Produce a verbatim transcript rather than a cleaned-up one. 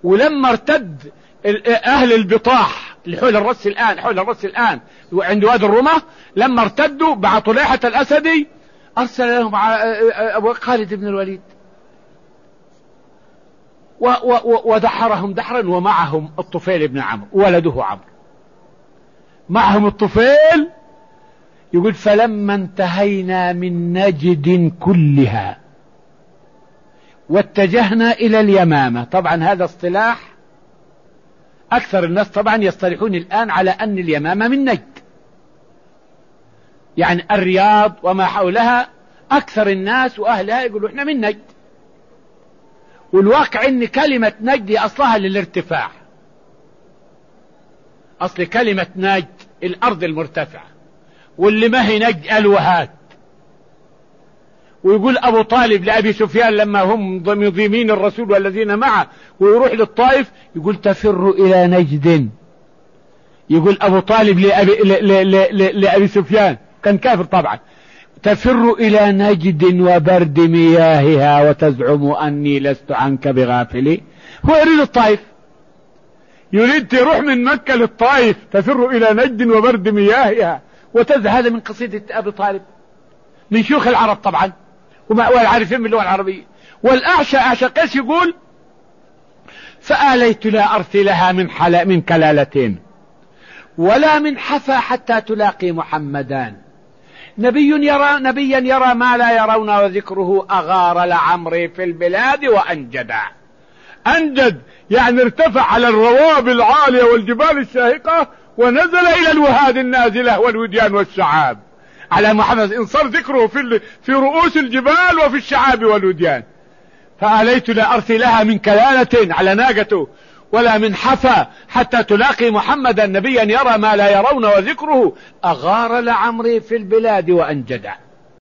ولما ارتد اهل البطاح اللي حول الرس الان حول الرس الان عند وادي الرمة، لما ارتدوا مع طليحة الاسدي ارسل لهم ابو خالد بن الوليد ودحرهم دحرا، ومعهم الطفيل بن عمرو ولده عمرو، معهم الطفيل. يقول فلما انتهينا من نجد كلها واتجهنا الى اليمامة. طبعا هذا اصطلاح اكثر الناس طبعا يصطلحون الان على ان اليمامة من نجد، يعني الرياض وما حولها اكثر الناس واهلها يقولوا احنا من نجد. والواقع ان كلمة نجد اصلها للارتفاع، اصل كلمة نجد الارض المرتفعة، واللي ما هي نجد الوهات. ويقول ابو طالب لابي سفيان لما هم مضيمين الرسول والذين معه ويروح للطائف يقول تفروا الى نجد. يقول ابو طالب لابي, لأبي سفيان كان كافر طبعا، تفر الى نجد وبرد مياهها وتزعم اني لست عنك بغافل. هو يريد الطائف، يريد تروح من مكة للطائف، تفر الى نجد وبرد مياهها وتزعم. هذا من قصيدة ابي طالب من شيوخ العرب طبعا والعارفين باللغة العربية. والاعشى اعشى قيس يقول فآليت لا ارثي لها من حلا من كلالتين ولا من حفا حتى تلاقي محمدان. نبي يرى نبيا يرى ما لا يرون وذكره أغار لعمري في البلاد وأنجدا. أنجد يعني ارتفع على الروابي العالية والجبال الشاهقة ونزل إلى الوهاد النازلة والوديان والشعاب. على محمد إن صار ذكره في في رؤوس الجبال وفي الشعاب والوديان. فآليت لا أرثي لها من كلالة على ناقته ولا من حفا حتى تلاقي محمدا نبيا يرى ما لا يرون وذكره أغار لعمري في البلاد وأنجدا.